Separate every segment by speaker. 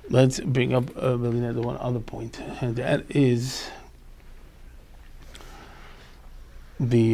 Speaker 1: let's bring up the one other point, and that is the.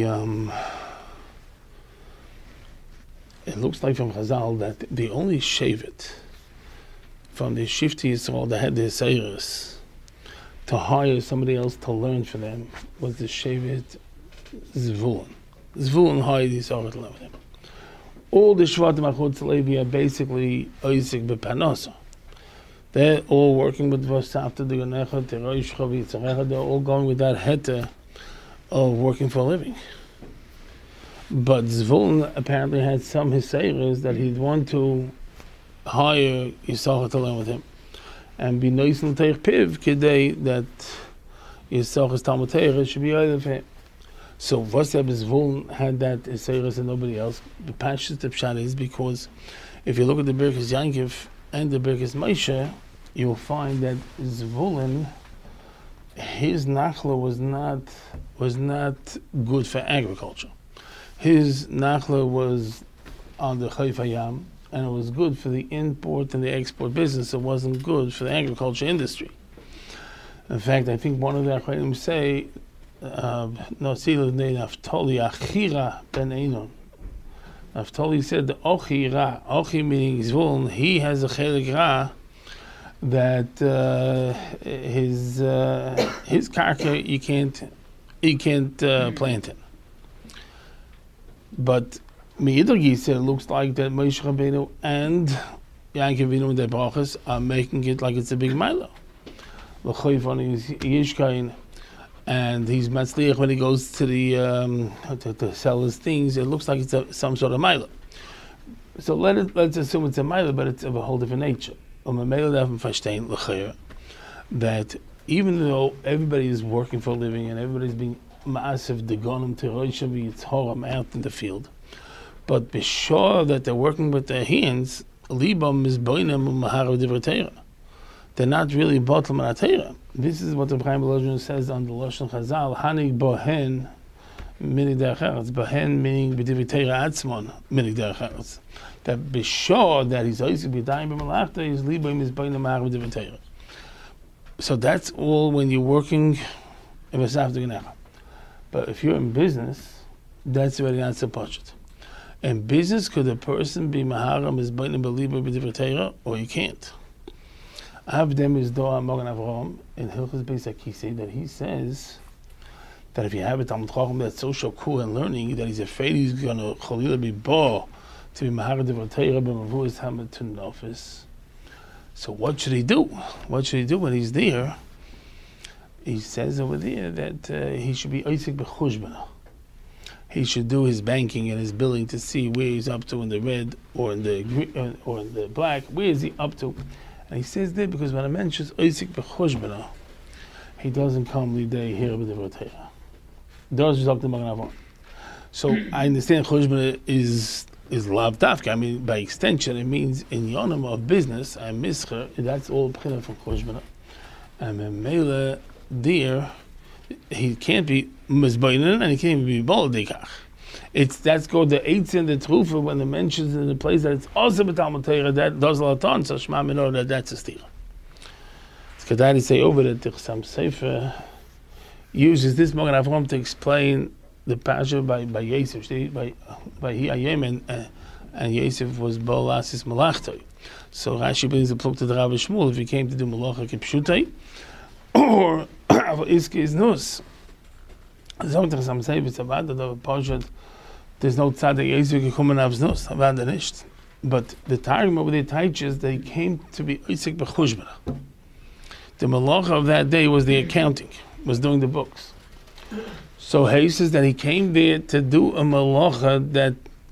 Speaker 1: It looks like from Chazal that the only shevet from the Shifti Yisrael that had the Seiris to hire somebody else to learn for them was the shevet Zvulun. Zvulun hired Yisrael to learn with him. All the Shvatim Achutz Levi are basically Oisik B'Panosa. They're all working with Vasafta D'Yonecha, Teroish Chavi Yitzarecha. They're all going with that heta of working for a living. But Zvulun apparently had some Hiseiras that he'd want to hire Yisachar to learn with him, and be nice and take piv kidei that Yisachar's Talmud Torah should be out of him. So Vasab Zvulun had that Hiseiras and nobody else. The Pashas of Pshat is because if you look at the Birkas Yankiv and the Birkas Moshe, you will find that Zvulun, his nachla was not good for agriculture. His nachla was on the Chayf Hayam, and it was good for the import and the export business. It wasn't good for the agriculture industry. In fact, I think one of the Achronim say, Naftali Achira ben Einon. Naftali said the Ochira, Ochi meaning Zvulun, he has a chelik ra that his karka you can't plant it. But Meidar Gisa, it looks like that Moshe Rabbeinu and Yaakov Avinu and their brachas are making it like it's a big milo. L'choyfon is Yishkain, and he's matzliach when he goes to the to sell his things. It looks like it's some sort of milo. So let's assume it's a milo, but it's of a whole different nature. That even though everybody is working for a living and everybody's being massive degonim teroisha v'yitzhoram out in the field, but be sure that they're working with their hands. Libam is boinem u'maharav divrei Torah. They're not really bottom on Torah. This is what the Chaim Volozhin says on the Lashon Chazal. Hanig bohen minig derech eretz. Bohen meaning b'divrei Torah atzmon minig derech eretz. That be sure that he's oisik b'dayim b'malachta is libam is boinem maharav divrei Torah. So that's all when you're working in Vasaf D'Genecha. But if you're in business, that's already not so poshut. In business, could a person be maharam is b'nei b'liba b'divrei Torah, or you can't? Avdem is doa Mogan Avram in Hilchos Beis HaKisei that he says that if you have a Talmud Chacham that's so cool and learning that he's afraid he's going to chalila be bo to be maharam divrei Torah b'mavuas hamad to nofis. So what should he do? What should he do when he's there? He says over there that he should be oisik b'chushbana. He should do his banking and his billing to see where he's up to in the red or in the black. Where is he up to? And he says there because when a mentions oisik b'chushbana, he doesn't come lidei here with the Torah. Does just up to Magen Avon. So I understand chushbana is lav dafka. I mean, by extension, it means in yonim of business and mischer. That's all pchina from chushbana. And memela there, he can't be mizbainin and he can't even be boladikach. That's called the eitz and the trufa when it mentions in the place that it's also b'talmud Torah that does laton. So shema minor that's a stira. It's Kedai say over that the Chassam Sofer uses this Mogan Avram to explain the pasha by Yosef by Hiyayim and Yosef was bolasis malachtoi. So Rashi brings the plug to the Rabbi Shmuel if he came to do malacha kipshutai or iske is nus. Zog der Chassam Sofer it's about the pasha. There's no tzaddik Yosef gekommen aufs nus. Avada nicht. But the Targum over there teaches they came to be isik b'chushbana. The malacha of that day was the accounting, was doing the books. So he says that he came there to do a malacha that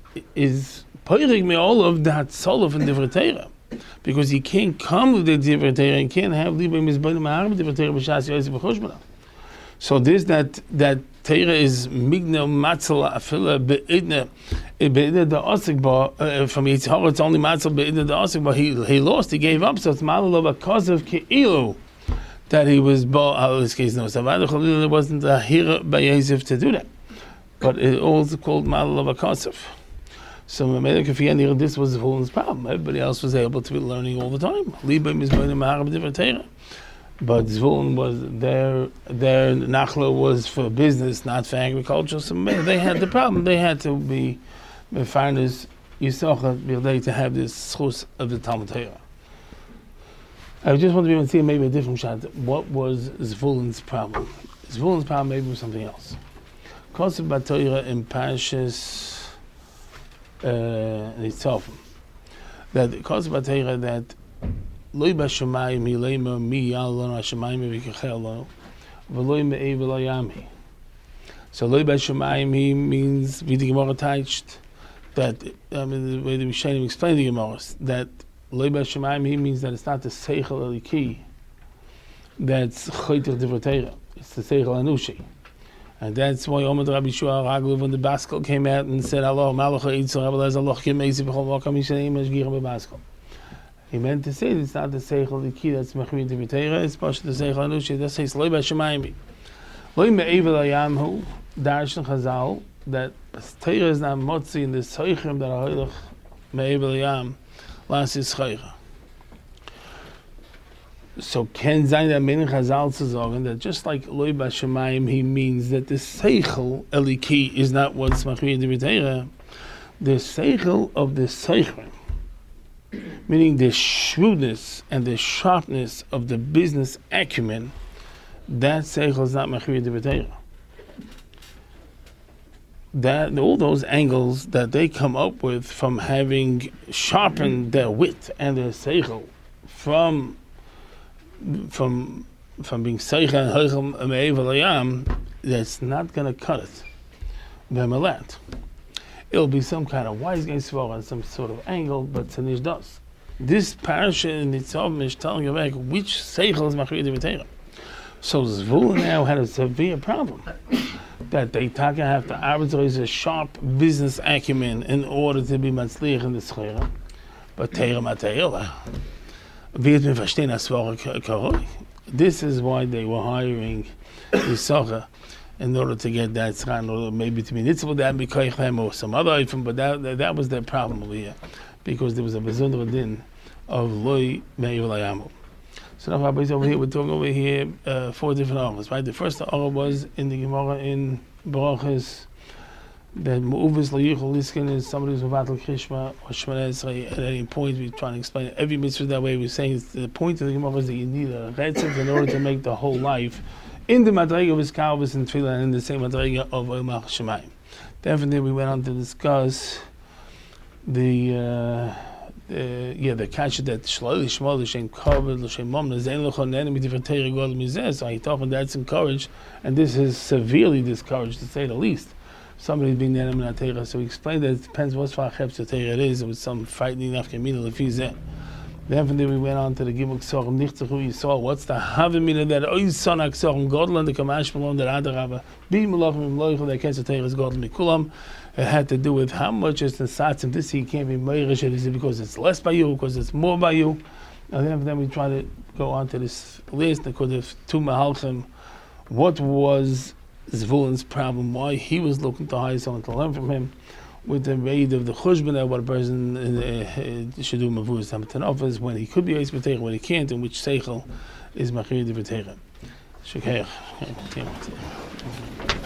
Speaker 1: is peirig me all of that solof and divrei Torah, because he can't come with the divrei Torah and can't have libay mizbein ma'arav divrei Torah b'shas yosef b'chushbana. So this that Torah is migna matzal afila beidna the osik ba from Yitzhak it's only matzal beidna the osik ba he lost, he gave up, so it's malalo because of keilu that he was bo this case no savada there wasn't a hira by Yosef to do that, but it also called malalo because of. So this was Zvulun's problem. Everybody else was able to be learning all the time. But Zvulun was their nachla was for business, not for agriculture. So they had the problem. They had to be mefarnes Yisachar to have this schus of the Talmud Torah. I just want to be able to see maybe a different shot. What was Zvulun's problem? Zvulun's problem maybe was something else. Kosev B'Torah in Parshas Nitzavim, that Kosev B'Torah that Loi b'shamayim hileima mi yalon hashamayim v'kechelon v'loi me'ei v'lo yami. So Loi b'shamayim means wie die Gemara teacht that the way the Rishonim explain the Gemara that Loi b'shamayim means that it's not the seichel eliki that's choytich divrei Torah. It's the seichel anushi. And that's why Omid Rabbi Shua Raglu when the Baskel came out and said Allah Malacha Yitzhak Rabbi Lezer Allah Kim Eisi B'chol Vakam Yishanim Eshgirah B'Baskel. He meant to say it's not the seichel the key that's mechmir divrei Torah. It's pasha the seichel anushi. That says Loi b'shamayim. Loi me'evel hayamhu darshan Chazal that Torah is not motzi in the seichim that are hoilach me'evel hayam las yischaycha. So Ken Zayin that meaning Chazal to sagen that just like Loi b'shamayim he means that the seichel eliki is not what's mechmir divrei Torah. The seichel of the seichim, meaning the shrewdness and the sharpness of the business acumen, that seichel is not mechmir divrei Torah. That all those angles that they come up with from having sharpened their wit and their seichel from being seichel and heichel me'evel hayam, that's not going to cut it. Be'melat. It'll be some kind of wise guy svara, some sort of angle, but Tzanish does. This parasha in Nitzavim is telling you back which seichel is machmir divrei Torah. So Zvulun now had a severe problem that they have to arbitrate a sharp business acumen in order to be matzliach in the schera. But Torah matayila, wird mir verstehen as svara karoi. This is why they were hiring Yisachar in order to get that tzran, or maybe to be nitzvah that b'koichem or some other item, but that was their problem over here, because there was a bezundra din of loy me'evel hayamu. So now Rabbi's over here, we're talking over here 4 different aras, right? The first ara was in the Gemara in Barachas that Mu'uvis L'Yichol Liskin is somebody who's Mevatel Krishma or Shemana Esrei. At any point we're trying to explain every mitzvah that way. We're saying the point of the Gemara is that you need a retzef in order to make the whole life in the madrega of his kalvus and tefillah, and in the same madrega of Oimach Shemayim. Definitely, we went on to discuss the kasha that Shloi Shmol L'Shem Kavod L'Shem Momna Zein L'Chon Enemy Different Torah Gol Mizeh. So he talking that's encouraged, and this is severely discouraged to say the least. Somebody's being the enemy of Torah. So we explained that it depends what fachep to Torah it is. It was some frightening nafkamina lefizeh. Then from there we went on to the Gimel Ksorim Nichtzachu Yisrael. What's the Havimina that Oisan Aksorim Godel and the Kamash Malon that Adarabba Bi Malachim Loichel that Kesha Torah is Godel Mikulam. It had to do with how much is the Satzim. This he can't be Meirish. Is it because it's less by you, because it's more by you? And then we try to go on to this list because of two Mahalchim. What was Zvulun's problem? Why he was looking to hire someone to learn from him? With the aid of the chushbon that what a person should do mavuz hamatan office when he could be eis b'teich, when he can't, and which seichel is machir divrei Torah. Shukayach.